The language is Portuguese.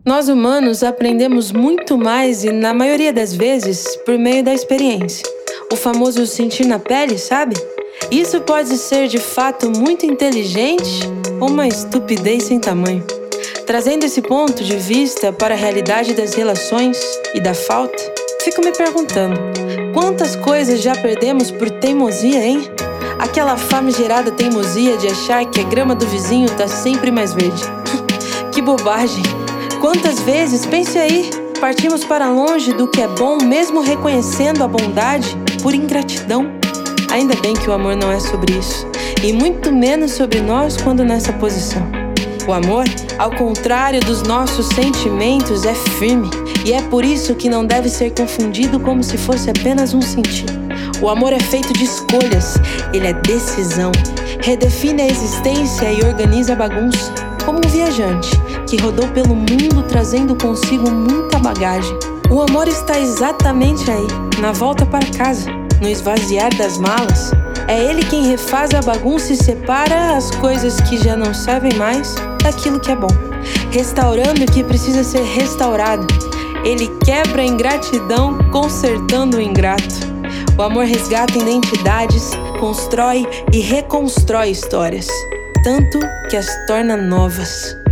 Nós humanos aprendemos muito mais e, na maioria das vezes, por meio da experiência. O famoso sentir na pele, sabe? Isso pode ser de fato muito inteligente ou uma estupidez sem tamanho. Trazendo esse ponto de vista para a realidade das relações e da falta, fico me perguntando, quantas coisas já perdemos por teimosia, hein? Aquela famigerada teimosia de achar que a grama do vizinho tá sempre mais verde. Que bobagem! Quantas vezes, pense aí, partimos para longe do que é bom mesmo reconhecendo a bondade por ingratidão? Ainda bem que o amor não é sobre isso, e muito menos sobre nós quando nessa posição. O amor, ao contrário dos nossos sentimentos, é firme, e é por isso que não deve ser confundido como se fosse apenas um sentir. O amor é feito de escolhas, ele é decisão, redefine a existência e organiza a bagunça, como um viajante que rodou pelo mundo trazendo consigo muita bagagem. O amor está exatamente aí, na volta para casa, no esvaziar das malas. É ele quem refaz a bagunça e separa as coisas que já não servem mais daquilo que é bom, restaurando o que precisa ser restaurado. Ele quebra a ingratidão, consertando o ingrato. O amor resgata identidades, constrói e reconstrói histórias, tanto que as torna novas.